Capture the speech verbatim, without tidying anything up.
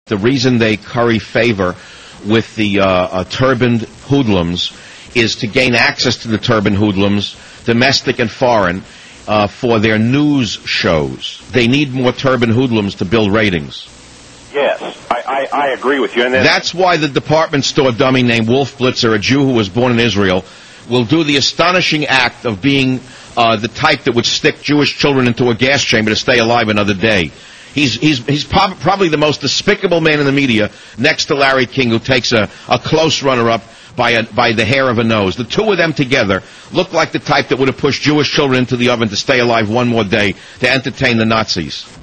The reason they curry favor with the uh, uh, turbaned hoodlums is to gain access to the turbaned hoodlums, domestic and foreign, uh, for their news shows. They need more turbaned hoodlums to build ratings. Yes, I, I, I agree with you. And then that's why the department store dummy named Wolf Blitzer, a Jew who was born in Israel, will do the astonishing act of being uh, the type that would stick Jewish children into a gas chamber to stay alive another day. He's he's he's prob- probably the most despicable man in the media, next to Larry King, who takes a, a close runner-up by a, by the hair of a nose. The two of them together look like the type that would have pushed Jewish children into the oven to stay alive one more day to entertain the Nazis.